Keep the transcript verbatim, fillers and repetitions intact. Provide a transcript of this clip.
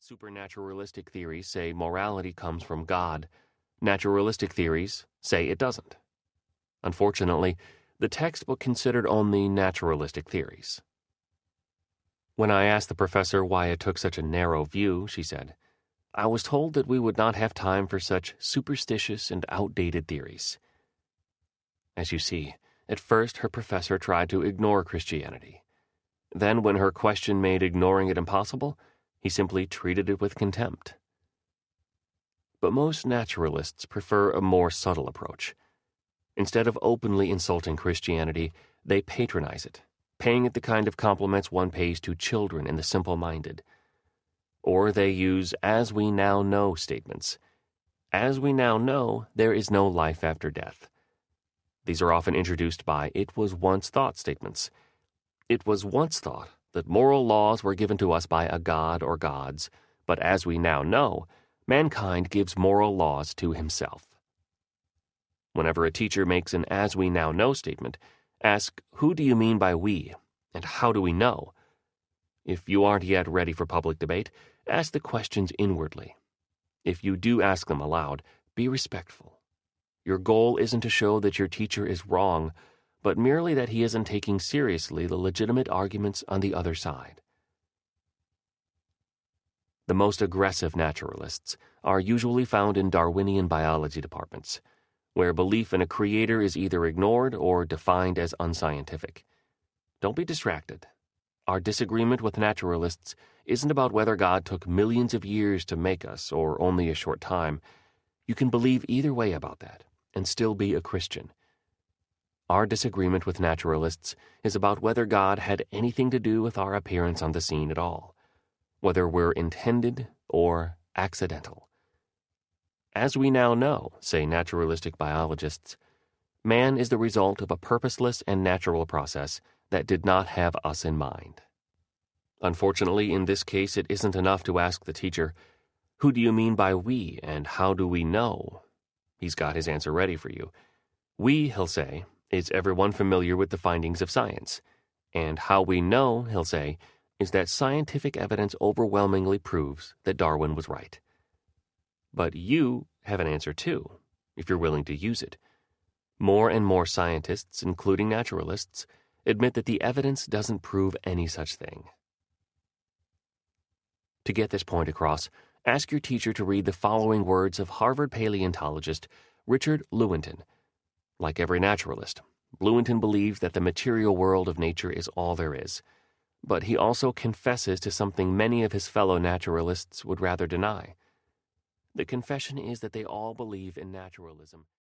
Supernaturalistic theories say morality comes from God. Naturalistic theories say it doesn't. Unfortunately, the textbook considered only naturalistic theories. When I asked the professor why it took such a narrow view, she said, "I was told that we would not have time for such superstitious and outdated theories." As you see, at first her professor tried to ignore Christianity. Then, when her question made ignoring it impossible, he simply treated it with contempt. But most naturalists prefer a more subtle approach. Instead of openly insulting Christianity, they patronize it, paying it the kind of compliments one pays to children and the simple-minded. Or they use "as we now know" statements. As we now know, there is no life after death. These are often introduced by "it was once thought" statements. It was once thought that moral laws were given to us by a god or gods, but as we now know, mankind gives moral laws to himself. Whenever a teacher makes an "as we now know" statement, ask, "Who do you mean by we, and how do we know?" If you aren't yet ready for public debate, ask the questions inwardly. If you do ask them aloud, be respectful. Your goal isn't to show that your teacher is wrong, but merely that he isn't taking seriously the legitimate arguments on the other side. The most aggressive naturalists are usually found in Darwinian biology departments, where belief in a creator is either ignored or defined as unscientific. Don't be distracted. Our disagreement with naturalists isn't about whether God took millions of years to make us or only a short time. You can believe either way about that and still be a Christian. Our disagreement with naturalists is about whether God had anything to do with our appearance on the scene at all, whether we're intended or accidental. As we now know, say naturalistic biologists, man is the result of a purposeless and natural process that did not have us in mind. Unfortunately, in this case, it isn't enough to ask the teacher, "Who do you mean by we, and how do we know?" He's got his answer ready for you. We, he'll say, is everyone familiar with the findings of science, and how we know, he'll say, is that scientific evidence overwhelmingly proves that Darwin was right. But you have an answer too, if you're willing to use it. More and more scientists, including naturalists, admit that the evidence doesn't prove any such thing. To get this point across, ask your teacher to read the following words of Harvard paleontologist Richard Lewontin. Like every naturalist, Lewontin believes that the material world of nature is all there is, but he also confesses to something many of his fellow naturalists would rather deny. The confession is that they all believe in naturalism.